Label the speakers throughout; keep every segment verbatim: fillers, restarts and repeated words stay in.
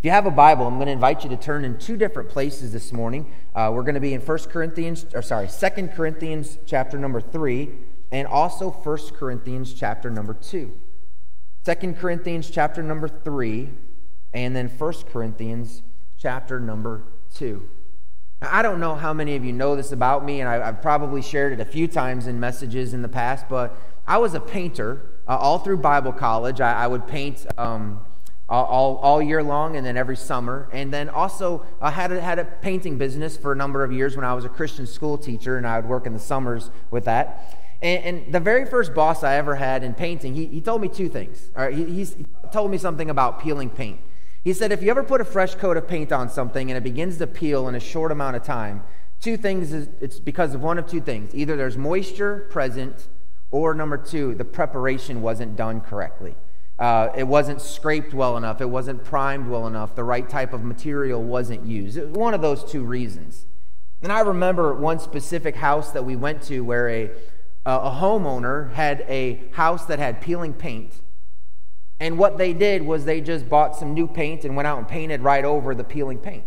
Speaker 1: If you have a Bible, I'm going to invite you to turn in two different places this morning. Uh, we're going to be in First Corinthians, or sorry, Second Corinthians chapter number three, and also First Corinthians chapter number two. Second Corinthians chapter number three, and then First Corinthians chapter number two. Now, I don't know how many of you know this about me, and I, I've probably shared it a few times in messages in the past, but I was a painter uh, all through Bible college. I, I would paint um, all, all year long and then every summer. And then also I had a, had a painting business for a number of years when I was a Christian school teacher, and I would work in the summers with that. And, and the very first boss I ever had in painting, he, he told me two things. All right, he, he's, he told me something about peeling paint. He said, if you ever put a fresh coat of paint on something and it begins to peel in a short amount of time, two things, is it's because of one of two things. Either there's moisture present, or number two, the preparation wasn't done correctly. Uh, it wasn't scraped well enough. It wasn't primed well enough. The right type of material wasn't used. It was one of those two reasons. And I remember one specific house that we went to where a, a homeowner had a house that had peeling paint. And what they did was they just bought some new paint and went out and painted right over the peeling paint.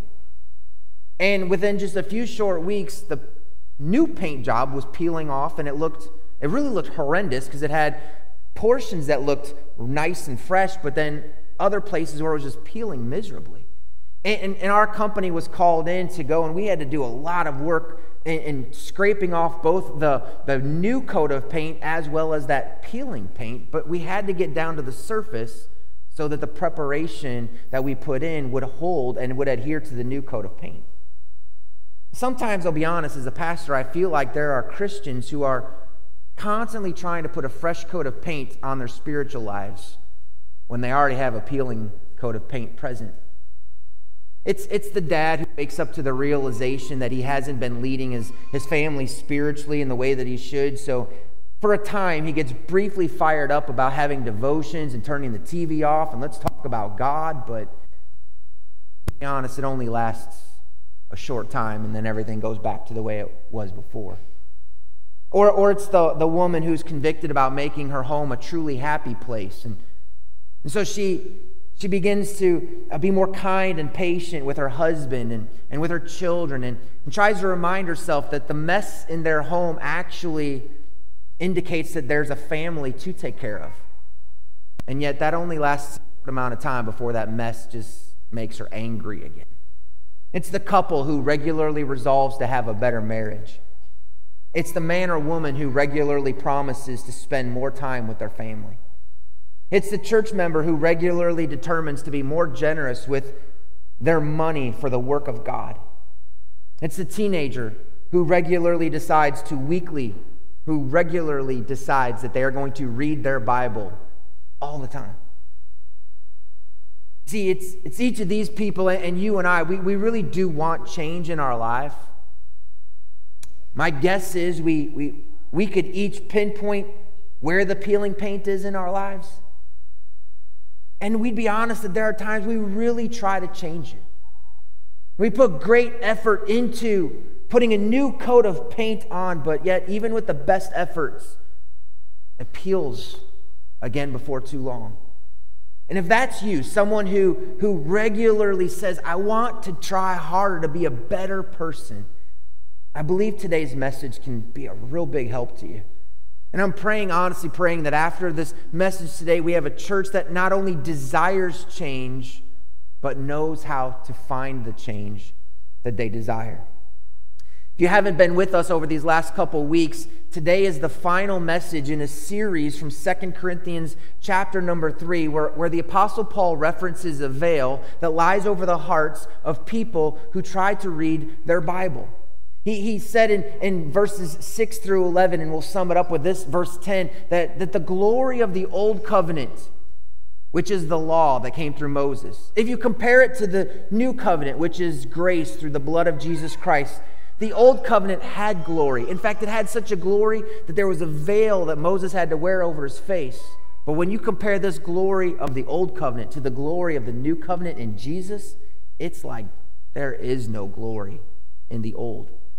Speaker 1: And within just a few short weeks, the new paint job was peeling off, and it looked, it really looked horrendous because it had portions that looked nice and fresh, but then other places where it was just peeling miserably. And, and, and our company was called in to go, and we had to do a lot of work in, in scraping off both the, the new coat of paint as well as that peeling paint, but we had to get down to the surface so that the preparation that we put in would hold and would adhere to the new coat of paint. Sometimes, I'll be honest, as a pastor, I feel like there are Christians who are constantly trying to put a fresh coat of paint on their spiritual lives when they already have a peeling coat of paint present. It's, it's the dad who wakes up to the realization that he hasn't been leading his, his family spiritually in the way that he should. So for a time, he gets briefly fired up about having devotions and turning the T V off and let's talk about God. But to be honest, it only lasts a short time, and then everything goes back to the way it was before. Or, or it's the, the woman who's convicted about making her home a truly happy place. And, and so she, she begins to be more kind and patient with her husband and, and with her children, and, and tries to remind herself that the mess in their home actually indicates that there's a family to take care of. And yet that only lasts a short amount of time before that mess just makes her angry again. It's the couple who regularly resolves to have a better marriage. It's the man or woman who regularly promises to spend more time with their family. It's the church member who regularly determines to be more generous with their money for the work of God. It's the teenager who regularly decides to weekly, who regularly decides that they are going to read their Bible all the time. See, it's, it's each of these people, and you and I, we, we really do want change in our life. My guess is we, we, we could each pinpoint where the peeling paint is in our lives. And we'd be honest that there are times we really try to change it. We put great effort into putting a new coat of paint on, but yet even with the best efforts, it peels again before too long. And if that's you, someone who, who regularly says, I want to try harder to be a better person, I believe today's message can be a real big help to you. And I'm praying, honestly praying, that after this message today, we have a church that not only desires change, but knows how to find the change that they desire. If you haven't been with us over these last couple weeks, today is the final message in a series from Second Corinthians chapter number three, where, where the Apostle Paul references a veil that lies over the hearts of people who try to read their Bible. He, he said in, in verses six through eleven, and we'll sum it up with this, verse ten, that, that the glory of the old covenant, which is the law that came through Moses, if you compare it to the new covenant, which is grace through the blood of Jesus Christ, the old covenant had glory. In fact, it had such a glory that there was a veil that Moses had to wear over his face. But when you compare this glory of the old covenant to the glory of the new covenant in Jesus, it's like there is no glory in the old.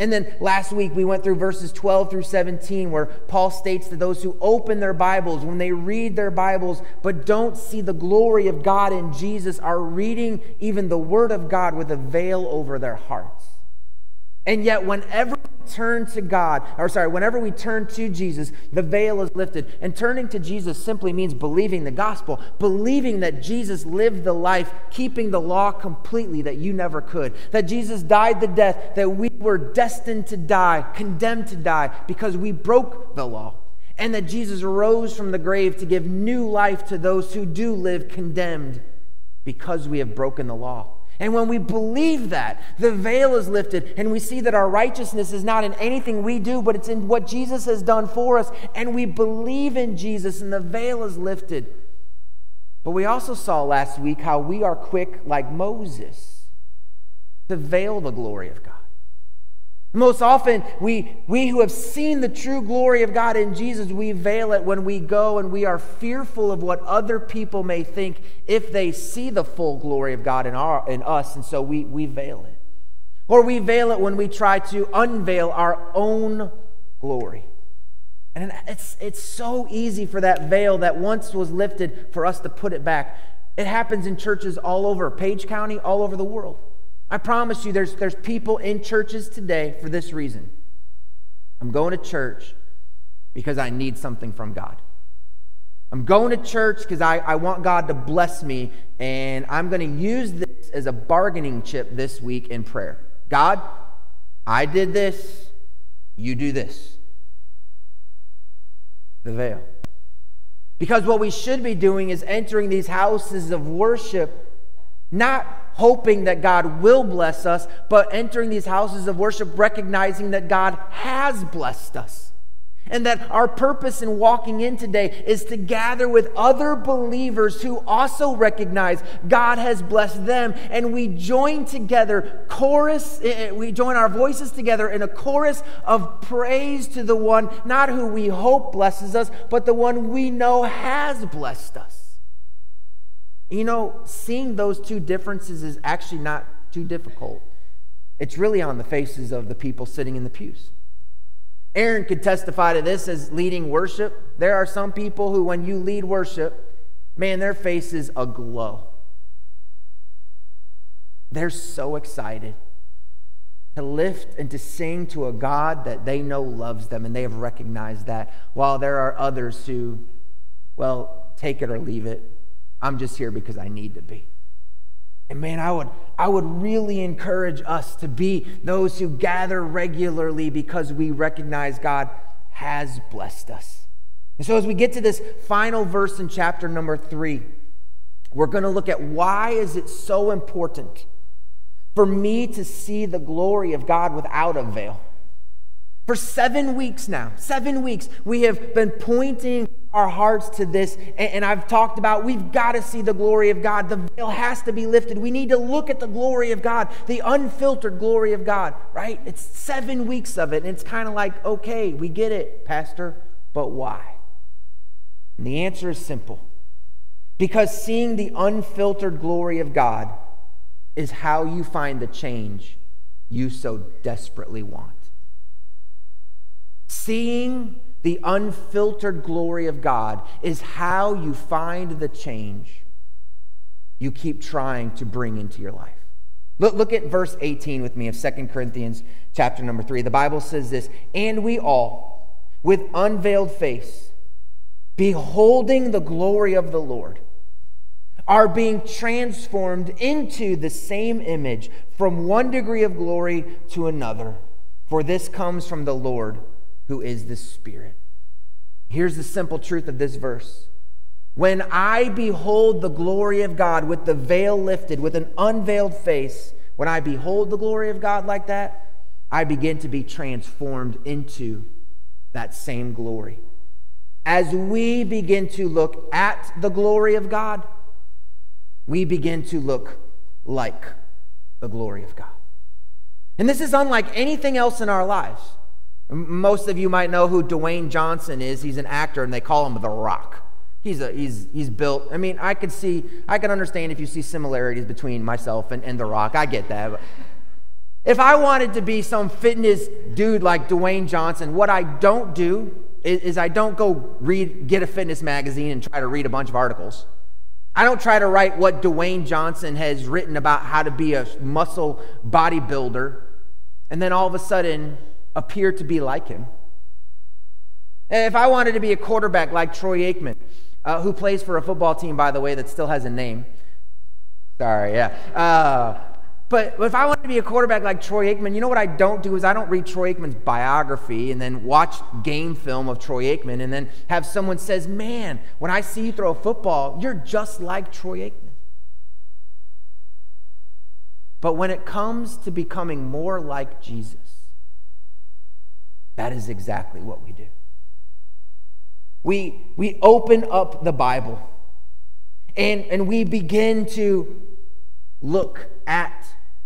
Speaker 1: And then last week we went through verses twelve through seventeen where Paul states that those who open their Bibles, when they read their Bibles but don't see the glory of God in Jesus, are reading even the Word of God with a veil over their hearts. And yet whenever we turn to God, or sorry, whenever we turn to Jesus, the veil is lifted. And turning to Jesus simply means believing the gospel, believing that Jesus lived the life, keeping the law completely that you never could, that Jesus died the death that we were destined to die, condemned to die because we broke the law, and that Jesus rose from the grave to give new life to those who do live condemned because we have broken the law. And when we believe that, the veil is lifted, and we see that our righteousness is not in anything we do, but it's in what Jesus has done for us, and we believe in Jesus, and the veil is lifted. But we also saw last week how we are quick, like Moses, to veil the glory of God. Most often, we, we who have seen the true glory of God in Jesus, we veil it when we go and we are fearful of what other people may think if they see the full glory of God in, our, in us, and so we, we veil it. Or we veil it when we try to unveil our own glory. And it's, it's so easy for that veil that once was lifted for us to put it back. It happens in churches all over Page County, all over the world. I promise you there's, there's people in churches today for this reason. I'm going to church because I need something from God. I'm going to church because I, I want God to bless me, and I'm going to use this as a bargaining chip this week in prayer. God, I did this, you do this. The veil. Because what we should be doing is entering these houses of worship, not hoping that God will bless us, but entering these houses of worship recognizing that God has blessed us. And that our purpose in walking in today is to gather with other believers who also recognize God has blessed them. And we join together, chorus, we join our voices together in a chorus of praise to the one, not who we hope blesses us, but the one we know has blessed us. You know, seeing those two differences is actually not too difficult. It's really on the faces of the people sitting in the pews. Aaron could testify to this as leading worship. There are some people who, when you lead worship, man, their face is aglow. They're so excited to lift and to sing to a God that they know loves them, and they have recognized that, while there are others who, well, take it or leave it. I'm just here because I need to be. And man, I would, I would really encourage us to be those who gather regularly because we recognize God has blessed us. And so as we get to this final verse in chapter number three, we're going to look at why is it so important for me to see the glory of God without a veil. For seven weeks now, seven weeks, we have been pointing our hearts to this, and I've talked about we've got to see the glory of God. The veil has to be lifted. We need to look at the glory of God, the unfiltered glory of God, right? It's seven weeks of it, and it's kind of like, okay, we get it, Pastor, but why? And the answer is simple. Because seeing the unfiltered glory of God is how you find the change you so desperately want. Seeing the unfiltered glory of God is how you find the change you keep trying to bring into your life. Look, look at verse eighteen with me of Second Corinthians chapter number three. The Bible says this, "And we all, with unveiled face, beholding the glory of the Lord, are being transformed into the same image from one degree of glory to another. For this comes from the Lord, who is the Spirit." Here's the simple truth of this verse. When I behold the glory of God with the veil lifted, with an unveiled face, when I behold the glory of God like that, I begin to be transformed into that same glory. As we begin to look at the glory of God, we begin to look like the glory of God. And this is unlike anything else in our lives. Most of you might know who Dwayne Johnson is. He's an actor, and they call him The Rock. He's a, he's he's built. I mean, I could see, I can understand if you see similarities between myself and, and The Rock. I get that. But, If I wanted to be some fitness dude like Dwayne Johnson, what I don't do is, is I don't go read, get a fitness magazine and try to read a bunch of articles. I don't try to write what Dwayne Johnson has written about how to be a muscle bodybuilder and then all of a sudden appear to be like him. If I wanted to be a quarterback like Troy Aikman, uh, who plays for a football team, by the way, that still has a name. Sorry, yeah. Uh, But if I wanted to be a quarterback like Troy Aikman, you know what I don't do is I don't read Troy Aikman's biography and then watch game film of Troy Aikman and then have someone says, man, when I see you throw a football, you're just like Troy Aikman. But when it comes to becoming more like Jesus, that is exactly what we do. We, we open up the Bible and, and we begin to look at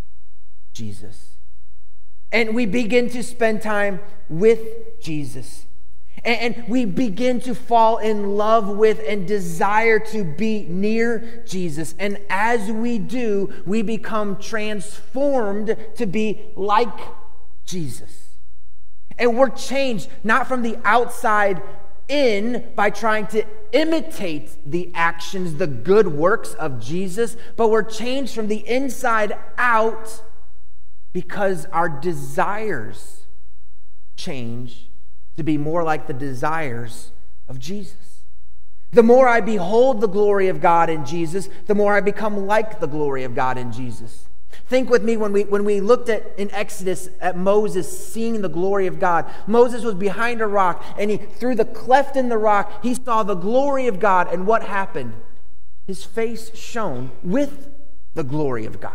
Speaker 1: Jesus. And we begin to spend time with Jesus. And, and we begin to fall in love with and desire to be near Jesus. And as we do, we become transformed to be like Jesus. And we're changed not from the outside in by trying to imitate the actions, the good works of Jesus, but we're changed from the inside out because our desires change to be more like the desires of Jesus. The more I behold the glory of God in Jesus, the more I become like the glory of God in Jesus. Think with me when we when we looked at in Exodus at Moses seeing the glory of God. Moses was behind a rock, and he through the cleft in the rock, he saw the glory of God, and what happened? His face shone with the glory of God.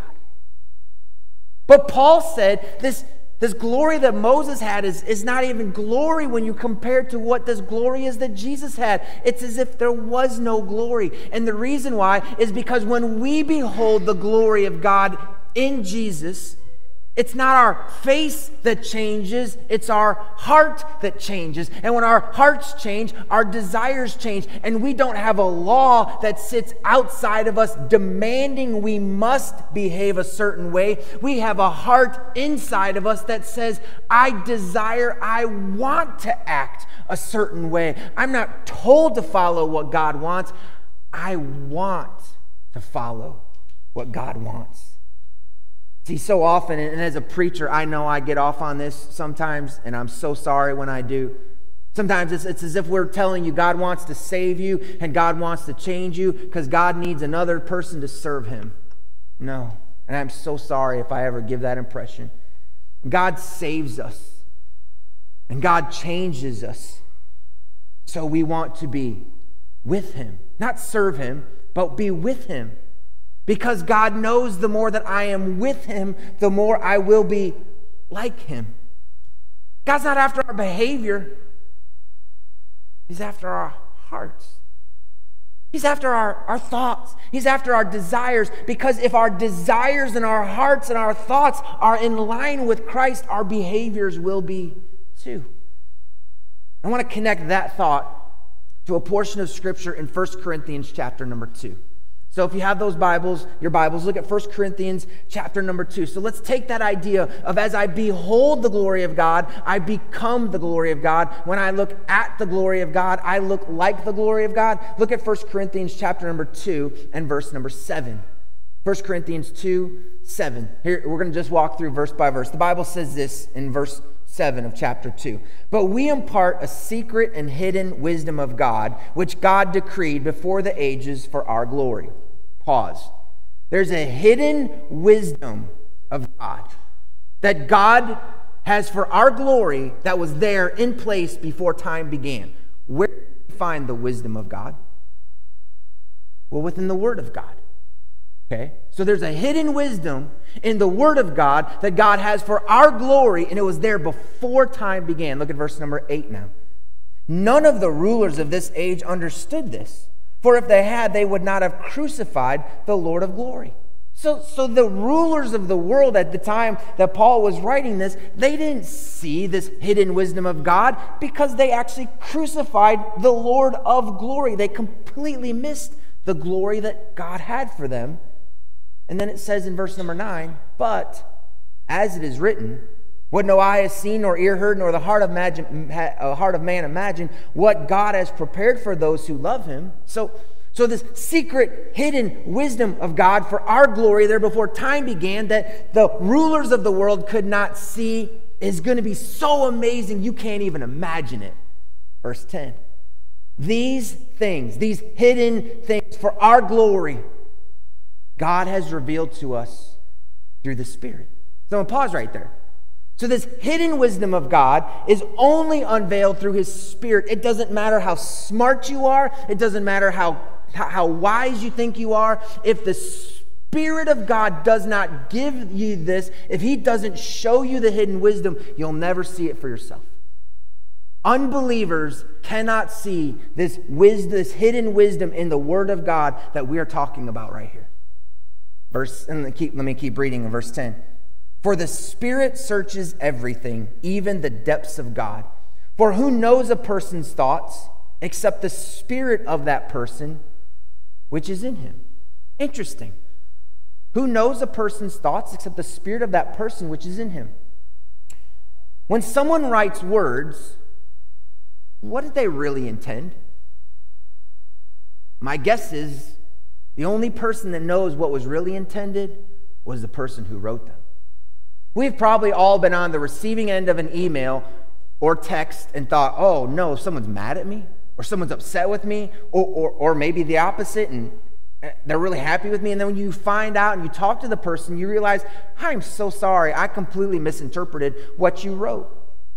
Speaker 1: But Paul said this, this glory that Moses had is, is not even glory when you compare it to what this glory is that Jesus had. It's as if there was no glory. And the reason why is because when we behold the glory of God in Jesus, it's not our face that changes, it's our heart that changes. And when our hearts change, our desires change. And we don't have a law that sits outside of us demanding we must behave a certain way. We have a heart inside of us that says, I desire, I want to act a certain way. I'm not told to follow what God wants. I want to follow what God wants. See, so often, and as a preacher, I know I get off on this sometimes, and I'm so sorry when I do. Sometimes it's, it's as if we're telling you God wants to save you and God wants to change you because God needs another person to serve him. No, and I'm so sorry if I ever give that impression. God saves us, and God changes us, so we want to be with him. Not serve him, but be with him. Because God knows the more that I am with him, the more I will be like him. God's not after our behavior. He's after our hearts. He's after our, our thoughts. He's after our desires. Because if our desires and our hearts and our thoughts are in line with Christ, our behaviors will be too. I want to connect that thought to a portion of Scripture in First Corinthians chapter number two. So if you have those Bibles, your Bibles, look at First Corinthians chapter number two. So let's take that idea of as I behold the glory of God, I become the glory of God. When I look at the glory of God, I look like the glory of God. Look at First Corinthians chapter number two and verse number seven. First Corinthians two, seven. Here, we're going to just walk through verse by verse. The Bible says this in verse seven of chapter two. But we impart a secret and hidden wisdom of God, which God decreed before the ages for our glory. Pause. There's a hidden wisdom of God that God has for our glory that was there in place before time began. Where do we find the wisdom of God? Well, within the Word of God. Okay? So there's a hidden wisdom in the Word of God that God has for our glory, and it was there before time began. Look at verse number eight now. None of the rulers of this age understood this. For if they had, they would not have crucified the Lord of glory. So, so the rulers of the world at the time that Paul was writing this, they didn't see this hidden wisdom of God because they actually crucified the Lord of glory. They completely missed the glory that God had for them. And then it says in verse number nine, but As it is written, what no eye has seen, nor ear heard, nor the heart of, imagine, uh, heart of man imagined, what God has prepared for those who love him. So, so this secret, hidden wisdom of God for our glory there before time began, that the rulers of the world could not see, is going to be so amazing you can't even imagine it. Verse ten. These things, these hidden things for our glory, God has revealed to us through the Spirit. So I'm going to pause right there. So this hidden wisdom of God is only unveiled through his Spirit. It doesn't matter how smart you are. It doesn't matter how, how wise you think you are. If the Spirit of God does not give you this, if he doesn't show you the hidden wisdom, you'll never see it for yourself. Unbelievers cannot see this wisdom, this hidden wisdom in the Word of God that we are talking about right here. Verse, and let, keep, let me keep reading in verse ten. For the Spirit searches everything, even the depths of God. For who knows a person's thoughts except the spirit of that person which is in him? Interesting. Who knows a person's thoughts except the spirit of that person which is in him? When someone writes words, what did they really intend? My guess is the only person that knows what was really intended was the person who wrote them. We've probably all been on the receiving end of an email or text and thought, oh no, someone's mad at me, or someone's upset with me, or, or, or maybe the opposite, and they're really happy with me. And then when you find out and you talk to the person, you realize, I'm so sorry, I completely misinterpreted what you wrote.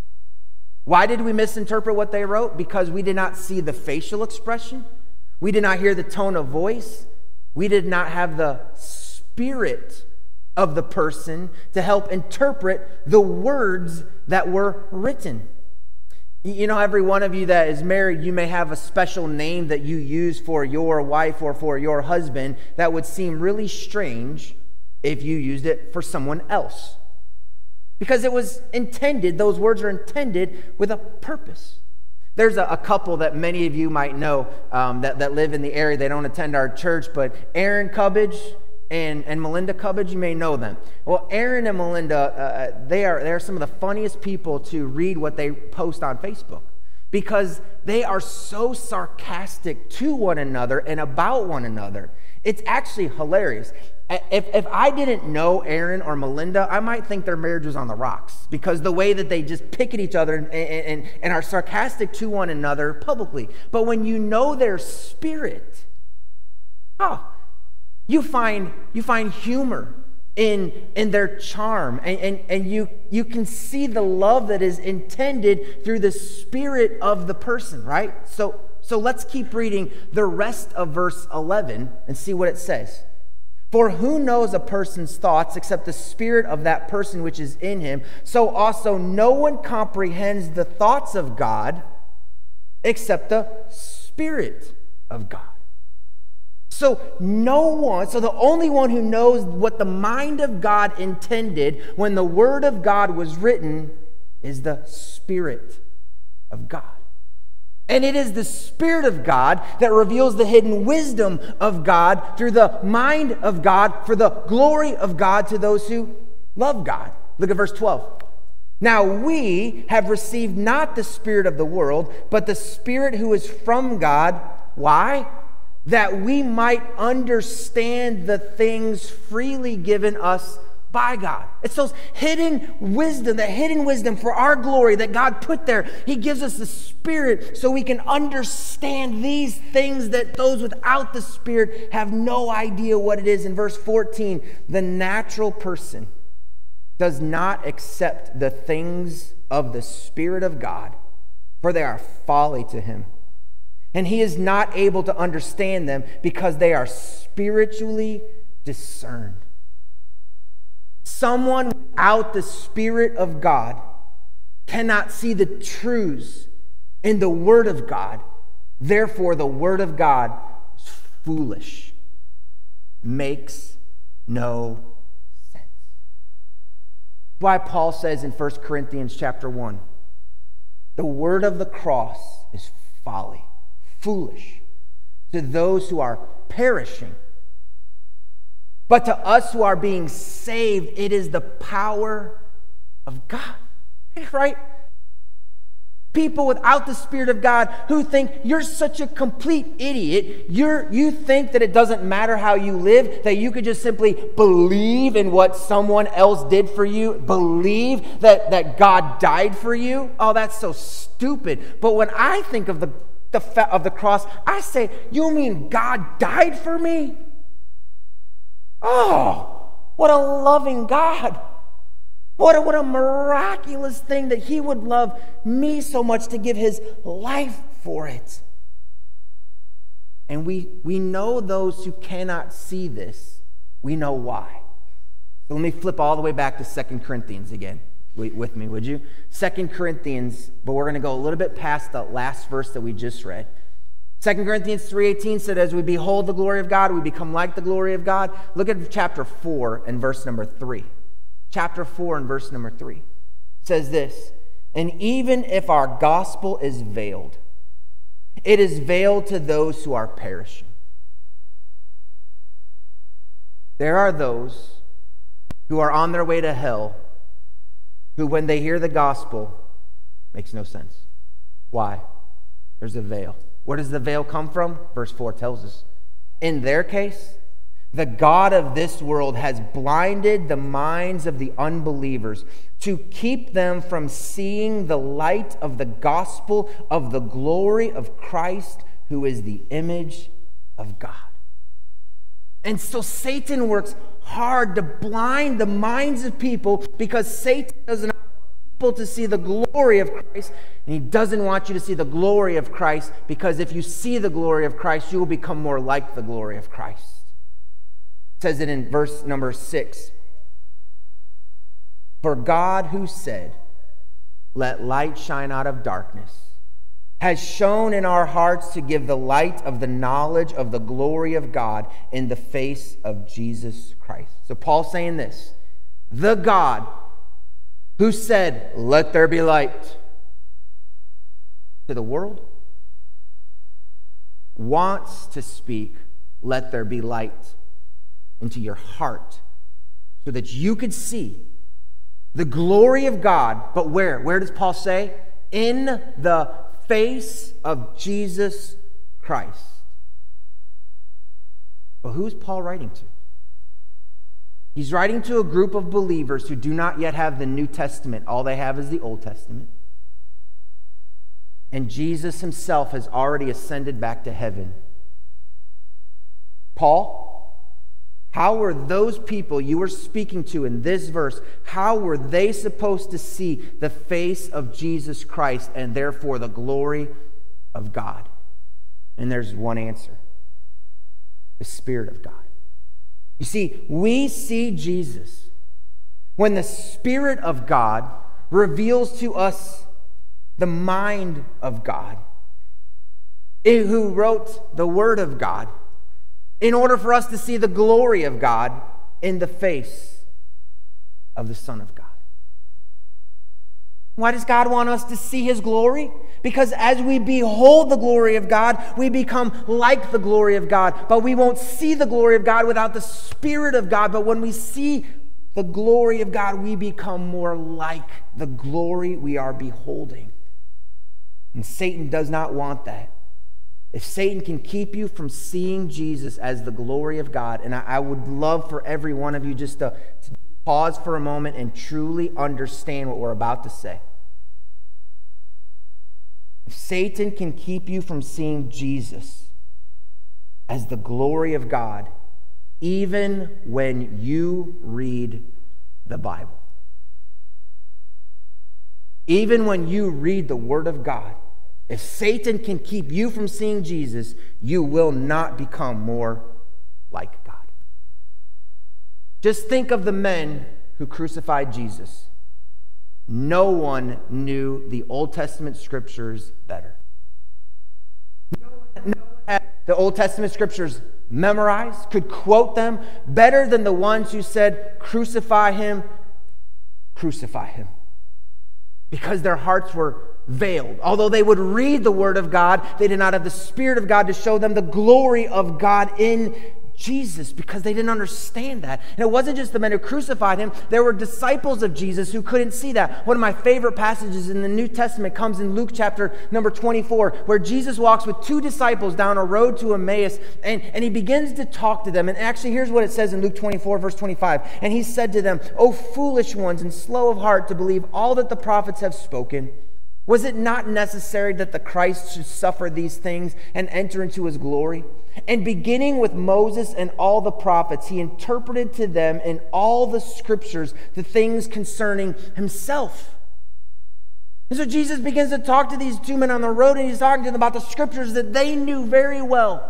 Speaker 1: Why did we misinterpret what they wrote? Because we did not see the facial expression. We did not hear the tone of voice. We did not have the spirit of the person to help interpret the words that were written. You know, every one of you that is married, you may have a special name that you use for your wife or for your husband that would seem really strange if you used it for someone else. Because it was intended, those words are intended with a purpose. There's a, a couple that many of you might know um, that, that live in the area. They don't attend our church, but Aaron Cubbage and, and Melinda Cubbage, you may know them. Well, Aaron and Melinda, uh, they are they are some of the funniest people to read what they post on Facebook, because they are so sarcastic to one another and about one another. It's actually hilarious. If, if I didn't know Aaron or Melinda, I might think their marriage was on the rocks, because the way that they just pick at each other and, and, and are sarcastic to one another publicly. But when you know their spirit, oh, you find you find humor in, in their charm, and, and, and you, you can see the love that is intended through the spirit of the person, right? So, so let's keep reading the rest of verse eleven and see what it says. For who knows a person's thoughts except the spirit of that person which is in him? So also no one comprehends the thoughts of God except the Spirit of God. So no one, so the only one who knows what the mind of God intended when the Word of God was written is the Spirit of God. And it is the Spirit of God that reveals the hidden wisdom of God through the mind of God for the glory of God to those who love God. Look at verse twelve. Now we have received not the spirit of the world, but the Spirit who is from God. Why? That we might understand the things freely given us by God. It's those hidden wisdom, that hidden wisdom for our glory that God put there. He gives us the Spirit so we can understand these things that those without the Spirit have no idea what it is. In verse fourteen, the natural person does not accept the things of the Spirit of God, for they are folly to him. And he is not able to understand them because they are spiritually discerned. Someone without the Spirit of God cannot see the truths in the Word of God. Therefore, the Word of God is foolish, makes no sense. Why Paul says in First Corinthians chapter one, the word of the cross is folly, foolish to those who are perishing. But to us who are being saved, saved, it is the power of God. Right? People without the Spirit of God who think you're such a complete idiot. You're, you think that it doesn't matter how you live, that you could just simply believe in what someone else did for you, believe that, that God died for you. Oh, that's so stupid. But when I think of the, the, of the cross, I say, you mean God died for me? Oh, what a loving God. What a, what a miraculous thing that he would love me so much to give his life for it. And we, we know those who cannot see this. We know why. So let me flip all the way back to Second Corinthians again. Wait with me, would you? Second Corinthians, but we're going to go a little bit past the last verse that we just read. Second Corinthians three eighteen said, as we behold the glory of God, we become like the glory of God. Look at chapter four and verse number three. Chapter four and verse number three says this, and even if our gospel is veiled, it is veiled to those who are perishing. There are those who are on their way to hell who, when they hear the gospel, makes no sense. Why? There's a veil. Where does the veil come from? Verse four tells us. In their case, the God of this world has blinded the minds of the unbelievers to keep them from seeing the light of the gospel of the glory of Christ, who is the image of God. And so Satan works hard to blind the minds of people because Satan doesn't want people to see the glory of Christ, and he doesn't want you to see the glory of Christ, because if you see the glory of Christ, you will become more like the glory of Christ. It says it in verse number six. For God, who said, let light shine out of darkness, has shone in our hearts to give the light of the knowledge of the glory of God in the face of Jesus Christ. So Paul's saying this, the God who said, let there be light to the world, wants to speak, let there be light into your heart, so that you could see the glory of God. But where? Where does Paul say? In the face of Jesus Christ. But who's Paul writing to? He's writing to a group of believers who do not yet have the New Testament. All they have is the Old Testament. And Jesus himself has already ascended back to heaven. Paul, how were those people you were speaking to in this verse, how were they supposed to see the face of Jesus Christ and therefore the glory of God? And there's one answer. The Spirit of God. You see, we see Jesus when the Spirit of God reveals to us the mind of God, who wrote the Word of God, in order for us to see the glory of God in the face of the Son of God. Why does God want us to see his glory? Because as we behold the glory of God, we become like the glory of God. But we won't see the glory of God without the Spirit of God. But when we see the glory of God, we become more like the glory we are beholding. And Satan does not want that. If Satan can keep you from seeing Jesus as the glory of God, and I, I would love for every one of you just to, to pause for a moment and truly understand what we're about to say. If Satan can keep you from seeing Jesus as the glory of God, even when you read the Bible, even when you read the Word of God, if Satan can keep you from seeing Jesus, you will not become more like God. Just think of the men who crucified Jesus. No one knew the Old Testament scriptures better. No one had the Old Testament scriptures memorized, could quote them better than the ones who said, crucify him, crucify him. Because their hearts were veiled. Although they would read the Word of God, they did not have the Spirit of God to show them the glory of God in Jesus because they didn't understand that. And it wasn't just the men who crucified him. There were disciples of Jesus who couldn't see that. One of my favorite passages in the New Testament comes in Luke chapter number twenty-four, where Jesus walks with two disciples down a road to Emmaus, and, and he begins to talk to them. And actually, here's what it says in Luke twenty-four, verse twenty-five. And he said to them, "O foolish ones and slow of heart to believe all that the prophets have spoken. Was it not necessary that the Christ should suffer these things and enter into his glory? And beginning with Moses and all the prophets, he interpreted to them in all the scriptures the things concerning himself." And so Jesus begins to talk to these two men on the road, and he's talking to them about the scriptures that they knew very well.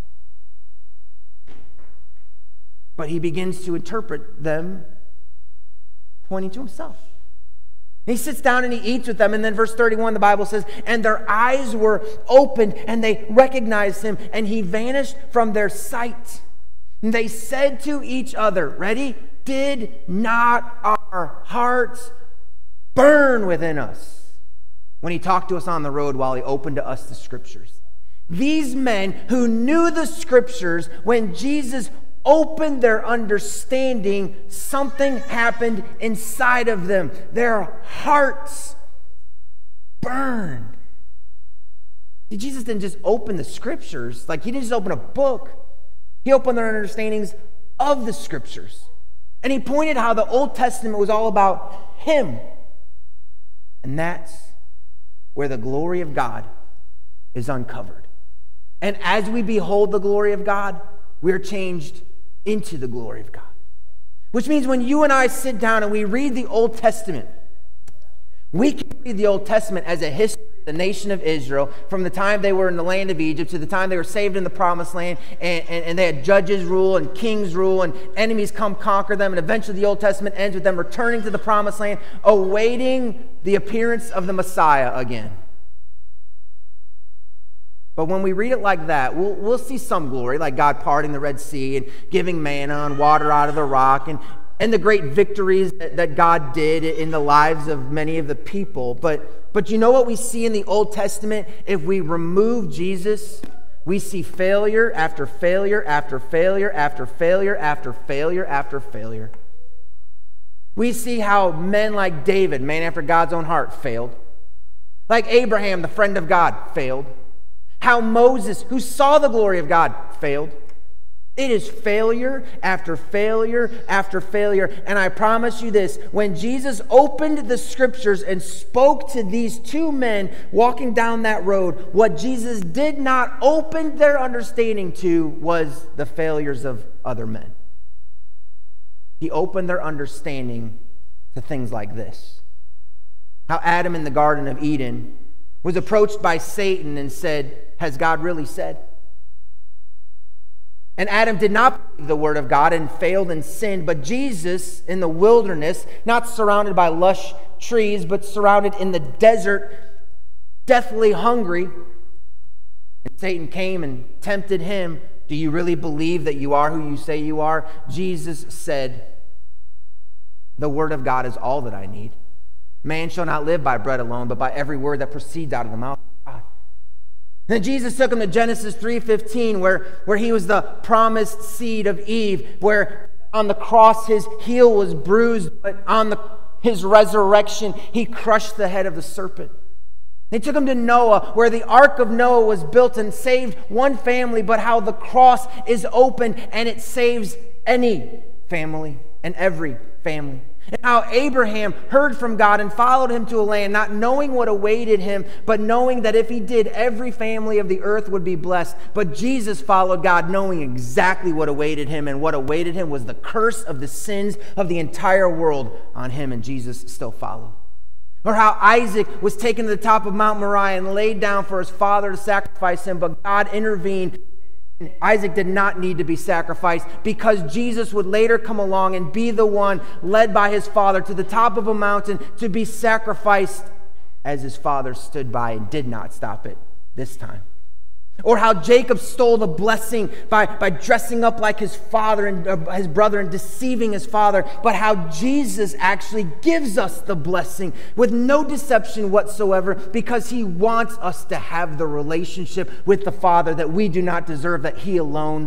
Speaker 1: But he begins to interpret them pointing to himself. He sits down and he eats with them, and then verse thirty-one, the Bible says, "And their eyes were opened, and they recognized him, and he vanished from their sight. And they said to each other," ready? "Did not our hearts burn within us when he talked to us on the road while he opened to us the scriptures?" These men who knew the scriptures, when Jesus opened their understanding, something happened inside of them. Their hearts burned. See, Jesus didn't just open the scriptures. Like, he didn't just open a book. He opened their understandings of the scriptures. And he pointed how the Old Testament was all about him. And that's where the glory of God is uncovered. And as we behold the glory of God, we're changed into the glory of God. Which means when you and I sit down and we read the Old Testament, we can read the Old Testament as a history of the nation of Israel from the time they were in the land of Egypt to the time they were saved in the promised land, and, and, and they had judges rule and kings rule and enemies come conquer them, and eventually the Old Testament ends with them returning to the promised land, awaiting the appearance of the Messiah again. But when we read it like that, we'll, we'll see some glory, like God parting the Red Sea and giving manna and water out of the rock, and, and the great victories that, that God did in the lives of many of the people. But, but you know what we see in the Old Testament? If we remove Jesus, we see failure after failure after failure after failure after failure after failure. We see how men like David, man after God's own heart, failed. Like Abraham, the friend of God, failed. How Moses, who saw the glory of God, failed. It is failure after failure after failure. And I promise you this, when Jesus opened the scriptures and spoke to these two men walking down that road, what Jesus did not open their understanding to was the failures of other men. He opened their understanding to things like this. How Adam in the Garden of Eden was approached by Satan and said, "Has God really said?" And Adam did not believe the word of God and failed and sinned. But Jesus in the wilderness, not surrounded by lush trees, but surrounded in the desert, deathly hungry, and Satan came and tempted him. "Do you really believe that you are who you say you are?" Jesus said, "The word of God is all that I need. Man shall not live by bread alone, but by every word that proceeds out of the mouth of God." Then Jesus took him to Genesis three fifteen, where, where he was the promised seed of Eve, where on the cross his heel was bruised, but on the, his resurrection he crushed the head of the serpent. They took him to Noah, where the ark of Noah was built and saved one family, but how the cross is open and it saves any family and every family. And how Abraham heard from God and followed him to a land, not knowing what awaited him, but knowing that if he did, every family of the earth would be blessed. But Jesus followed God, knowing exactly what awaited him, and what awaited him was the curse of the sins of the entire world on him, and Jesus still followed. Or how Isaac was taken to the top of Mount Moriah and laid down for his father to sacrifice him, but God intervened. Isaac did not need to be sacrificed because Jesus would later come along and be the one led by his father to the top of a mountain to be sacrificed, as his father stood by and did not stop it this time. Or how Jacob stole the blessing by, by dressing up like his father and uh, his brother and deceiving his father, but how Jesus actually gives us the blessing with no deception whatsoever, because he wants us to have the relationship with the Father that we do not deserve, that he alone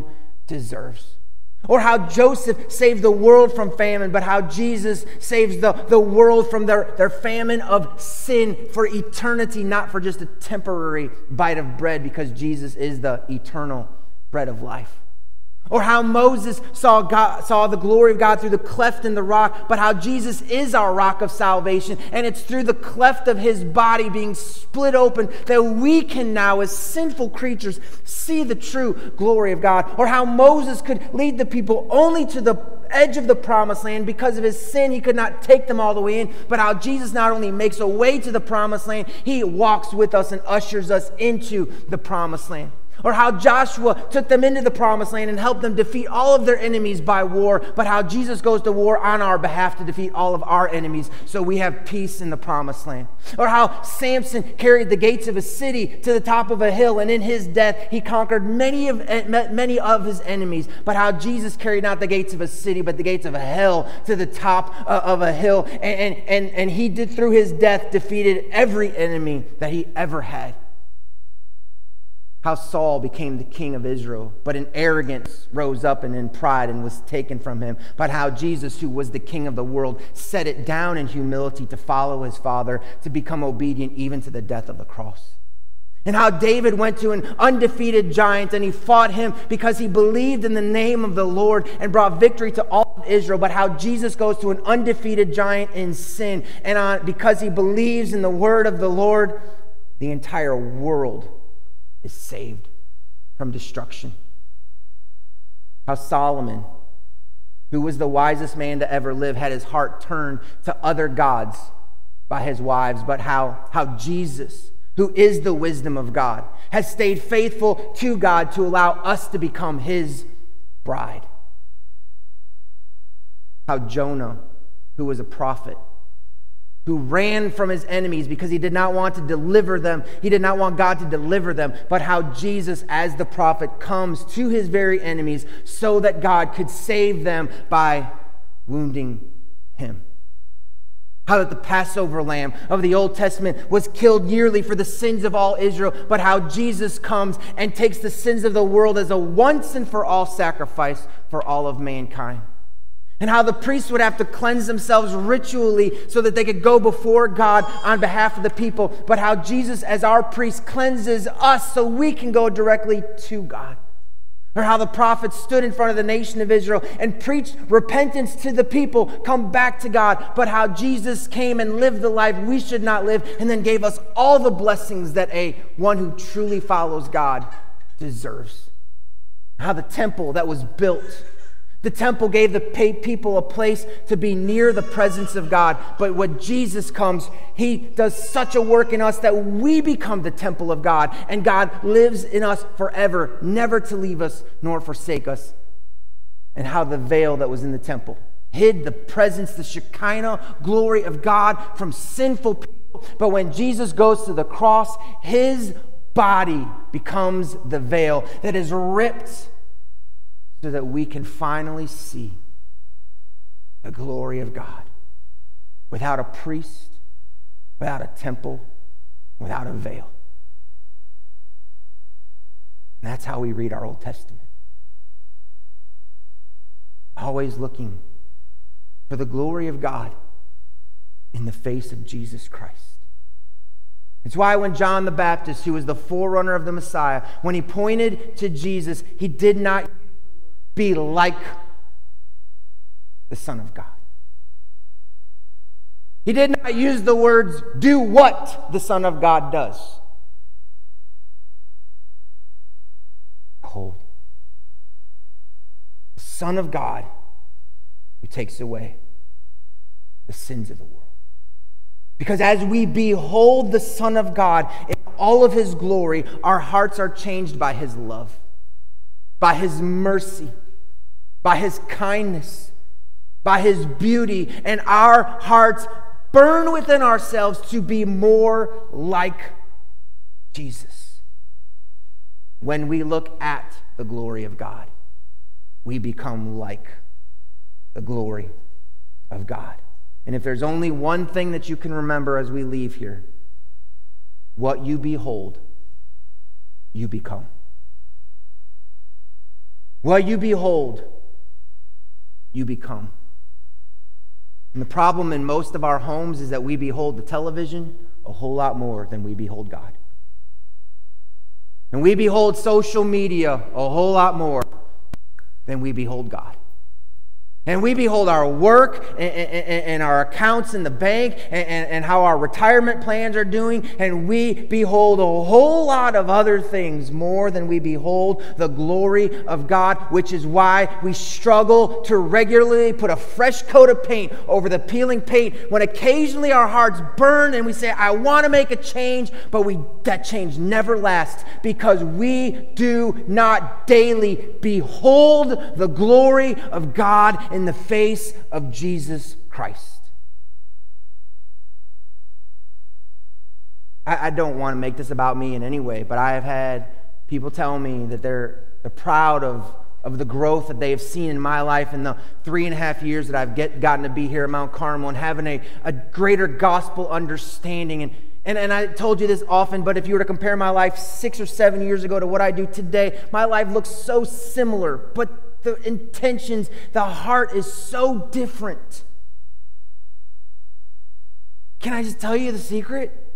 Speaker 1: deserves. Or how Joseph saved the world from famine, but how Jesus saves the, the world from their, their famine of sin for eternity, not for just a temporary bite of bread, because Jesus is the eternal bread of life. Or how Moses saw God, saw the glory of God through the cleft in the rock, but how Jesus is our rock of salvation, and it's through the cleft of his body being split open that we can now, as sinful creatures, see the true glory of God. Or how Moses could lead the people only to the edge of the promised land. Because of his sin, he could not take them all the way in, but how Jesus not only makes a way to the promised land, he walks with us and ushers us into the promised land. Or how Joshua took them into the promised land and helped them defeat all of their enemies by war, but how Jesus goes to war on our behalf to defeat all of our enemies, so we have peace in the promised land. Or how Samson carried the gates of a city to the top of a hill, and in his death he conquered many of, many of his enemies, but how Jesus carried not the gates of a city, but the gates of hell to the top of a hill, and, and, and he did through his death defeated every enemy that he ever had. How Saul became the king of Israel, but in arrogance rose up and in pride and was taken from him. But how Jesus, who was the king of the world, set it down in humility to follow his Father, to become obedient even to the death of the cross. And how David went to an undefeated giant and he fought him because he believed in the name of the Lord and brought victory to all of Israel. But how Jesus goes to an undefeated giant in sin, and on, because he believes in the word of the Lord, the entire world is saved from destruction. How Solomon, who was the wisest man to ever live, had his heart turned to other gods by his wives, but how, how Jesus, who is the wisdom of God, has stayed faithful to God to allow us to become his bride. How Jonah, who was a prophet, who ran from his enemies because he did not want to deliver them. He did not want God to deliver them. But how Jesus, as the prophet, comes to his very enemies so that God could save them by wounding him. How that the Passover lamb of the Old Testament was killed yearly for the sins of all Israel, but how Jesus comes and takes the sins of the world as a once and for all sacrifice for all of mankind. And how the priests would have to cleanse themselves ritually so that they could go before God on behalf of the people. But how Jesus, as our priest, cleanses us so we can go directly to God. Or how the prophets stood in front of the nation of Israel and preached repentance to the people, come back to God. But how Jesus came and lived the life we should not live, and then gave us all the blessings that a one who truly follows God deserves. How the temple that was built, the temple gave the people a place to be near the presence of God. But when Jesus comes, he does such a work in us that we become the temple of God. And God lives in us forever, never to leave us nor forsake us. And how the veil that was in the temple hid the presence, the Shekinah glory of God from sinful people. But when Jesus goes to the cross, his body becomes the veil that is ripped so that we can finally see the glory of God without a priest, without a temple, without a veil. And that's how we read our Old Testament. Always looking for the glory of God in the face of Jesus Christ. It's why when John the Baptist, who was the forerunner of the Messiah, when he pointed to Jesus, he did not be like the Son of God. He did not use the words, do what the Son of God does. Behold, the Son of God who takes away the sins of the world. Because as we behold the Son of God in all of his glory, our hearts are changed by his love, by his mercy, by his kindness, by his beauty, and our hearts burn within ourselves to be more like Jesus. When we look at the glory of God, we become like the glory of God. And if there's only one thing that you can remember as we leave here, what you behold, you become. What you behold, you become. And the problem in most of our homes is that we behold the television a whole lot more than we behold God. And we behold social media a whole lot more than we behold God. And we behold our work and, and, and our accounts in the bank and, and, and how our retirement plans are doing. And we behold a whole lot of other things more than we behold the glory of God, which is why we struggle to regularly put a fresh coat of paint over the peeling paint when occasionally our hearts burn and we say, I want to make a change, but we that change never lasts because we do not daily behold the glory of God in the face of Jesus Christ. I, I don't want to make this about me in any way, but I have had people tell me that they're, they're proud of, of the growth that they have seen in my life in the three and a half years that I've get, gotten to be here at Mount Carmel and having a, a greater gospel understanding. And, and, and I told you this often, but if you were to compare my life six or seven years ago to what I do today, my life looks so similar, but the intentions, the heart is so different. Can I just tell you the secret?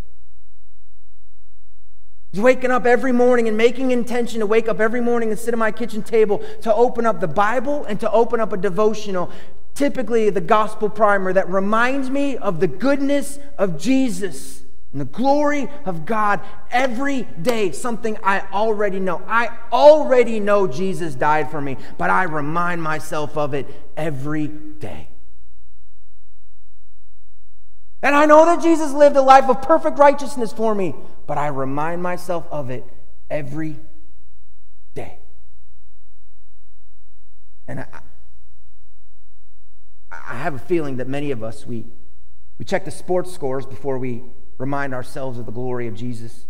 Speaker 1: Just waking up every morning and making intention to wake up every morning and sit at my kitchen table to open up the Bible and to open up a devotional, typically the gospel primer that reminds me of the goodness of Jesus and the glory of God every day, something I already know. I already know Jesus died for me, but I remind myself of it every day. And I know that Jesus lived a life of perfect righteousness for me, but I remind myself of it every day. And I, I have a feeling that many of us, we, we check the sports scores before we remind ourselves of the glory of Jesus.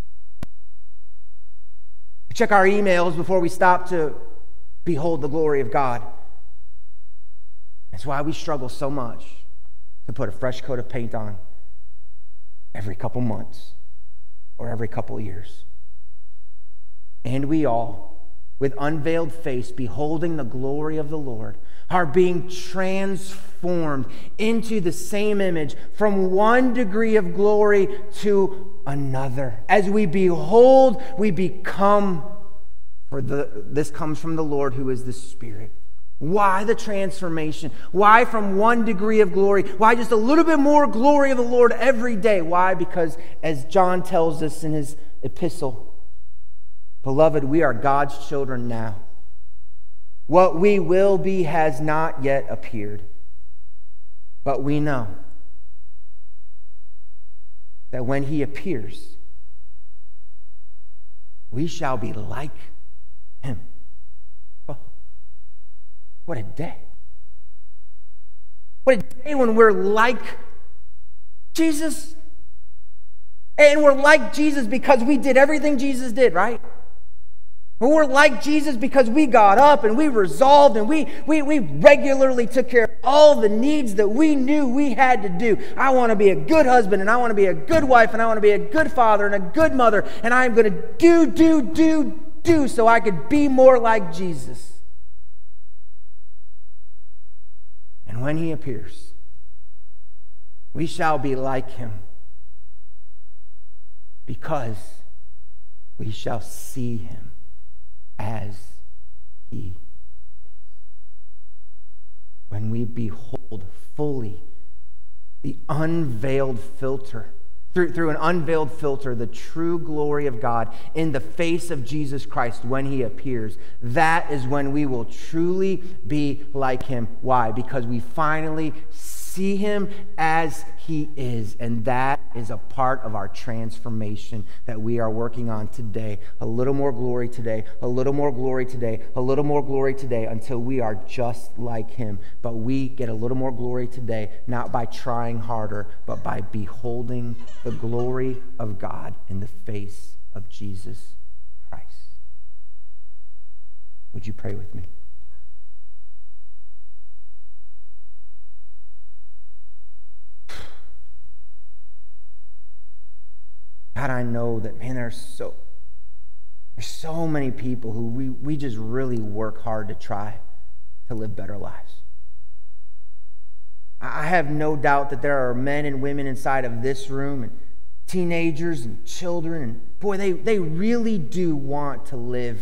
Speaker 1: We check our emails before we stop to behold the glory of God. That's why we struggle so much to put a fresh coat of paint on every couple months or every couple years. And we all, with unveiled face, beholding the glory of the Lord, are being transformed into the same image from one degree of glory to another. As we behold, we become, for the, this comes from the Lord who is the Spirit. Why the transformation? Why from one degree of glory? Why just a little bit more glory of the Lord every day? Why? Because as John tells us in his epistle, beloved, we are God's children now. What we will be has not yet appeared. But we know that when he appears, we shall be like him. Oh, what a day. What a day when we're like Jesus. And we're like Jesus because we did everything Jesus did, right? When we're like Jesus because we got up and we resolved and we, we, we regularly took care of all the needs that we knew we had to do. I want to be a good husband and I want to be a good wife and I want to be a good father and a good mother and I'm going to do, do, do, do so I could be more like Jesus. And when he appears, we shall be like him because we shall see him as he is. When we behold fully the unveiled filter, through, through an unveiled filter, the true glory of God in the face of Jesus Christ when he appears, that is when we will truly be like him. Why? Because we finally see him as he is, and that is a part of our transformation that we are working on today. A little more glory today, a little more glory today, a little more glory today until we are just like him. But we get a little more glory today, not by trying harder, but by beholding the glory of God in the face of Jesus Christ. Would you pray with me? God, I know that, man, there's so, There's so many people who we, we just really work hard to try to live better lives. I have no doubt that there are men and women inside of this room and teenagers and children, and boy, they, they really do want to live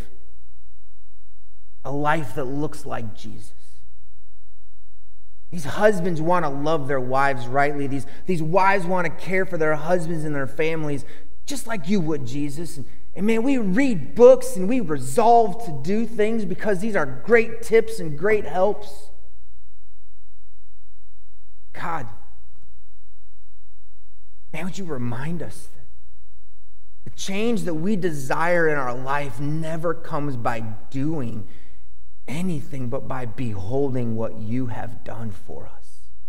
Speaker 1: a life that looks like Jesus. These husbands want to love their wives rightly. These, these wives want to care for their husbands and their families just like you would, Jesus. And, and man, we read books and we resolve to do things because these are great tips and great helps. God, man, would you remind us that the change that we desire in our life never comes by doing anything but by beholding what you have done for us.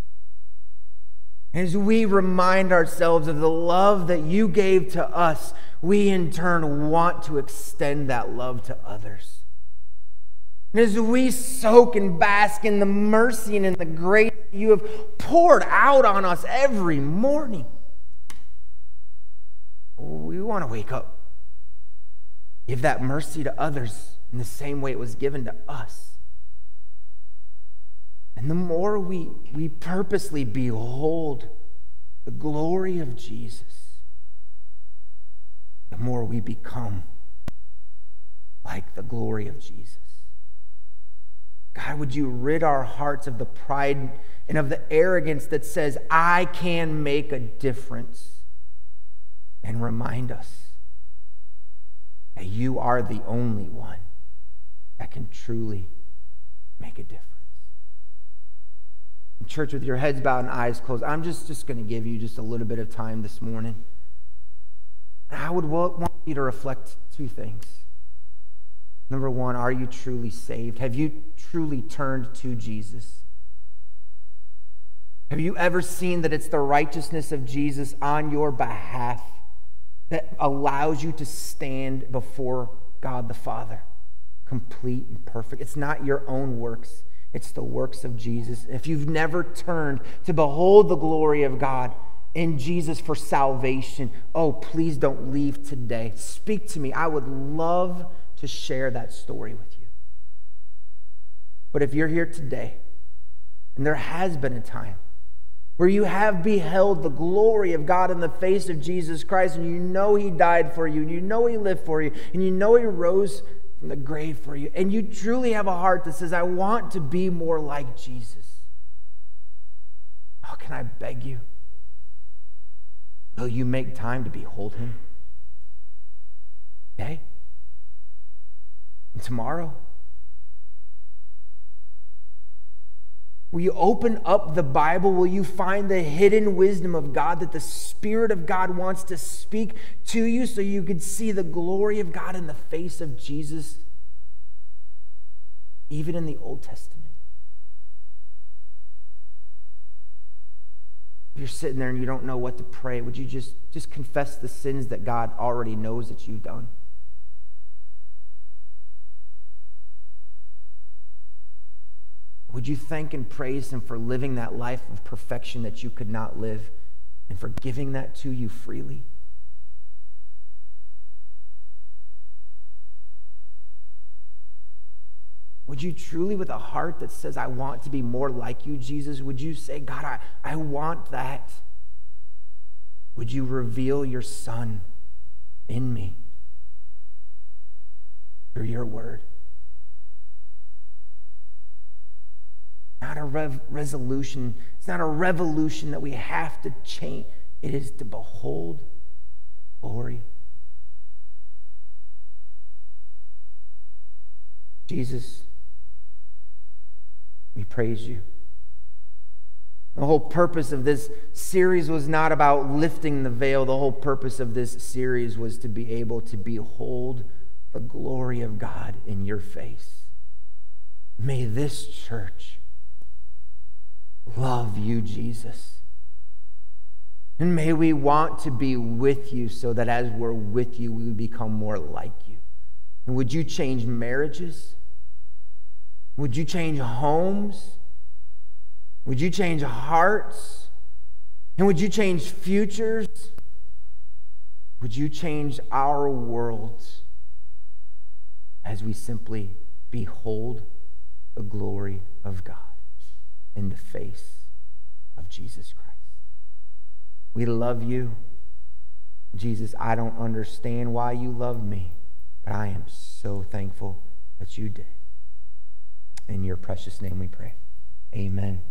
Speaker 1: As we remind ourselves of the love that you gave to us, we in turn want to extend that love to others. And as we soak and bask in the mercy and in the grace you have poured out on us every morning, we want to wake up, give that mercy to others in the same way it was given to us. And the more we, we purposely behold the glory of Jesus, the more we become like the glory of Jesus. God, would you rid our hearts of the pride and of the arrogance that says, I can make a difference, and remind us that you are the only one that can truly make a difference. In church, with your heads bowed and eyes closed, I'm just, just going to give you just a little bit of time this morning. I would want you to reflect two things. Number one, are you truly saved? Have you truly turned to Jesus? Have you ever seen that it's the righteousness of Jesus on your behalf that allows you to stand before God the Father, complete and perfect? It's not your own works. It's the works of Jesus. If you've never turned to behold the glory of God in Jesus for salvation, oh, please don't leave today. Speak to me. I would love to share that story with you. But if you're here today, and there has been a time where you have beheld the glory of God in the face of Jesus Christ, and you know he died for you, and you know he lived for you, and you know he rose from the grave for you, and you truly have a heart that says, I want to be more like Jesus. How can I beg you? Will you make time to behold him? Okay? And tomorrow? Will you open up the Bible? Will you find the hidden wisdom of God that the Spirit of God wants to speak to you so you could see the glory of God in the face of Jesus, even in the Old Testament? If you're sitting there and you don't know what to pray, would you just, just confess the sins that God already knows that you've done? Would you thank and praise him for living that life of perfection that you could not live and for giving that to you freely? Would you truly, with a heart that says, I want to be more like you, Jesus, would you say, God, I, I want that? Would you reveal your Son in me through your word? Not a rev- resolution. It's not a revolution that we have to change. It is to behold the glory. Jesus, we praise you. The whole purpose of this series was not about lifting the veil. The whole purpose of this series was to be able to behold the glory of God in your face. May this church love you, Jesus. And may we want to be with you so that as we're with you, we would become more like you. And would you change marriages? Would you change homes? Would you change hearts? And would you change futures? Would you change our worlds as we simply behold the glory of God in the face of Jesus Christ. We love you. Jesus, I don't understand why you love me, but I am so thankful that you did. In your precious name we pray. Amen.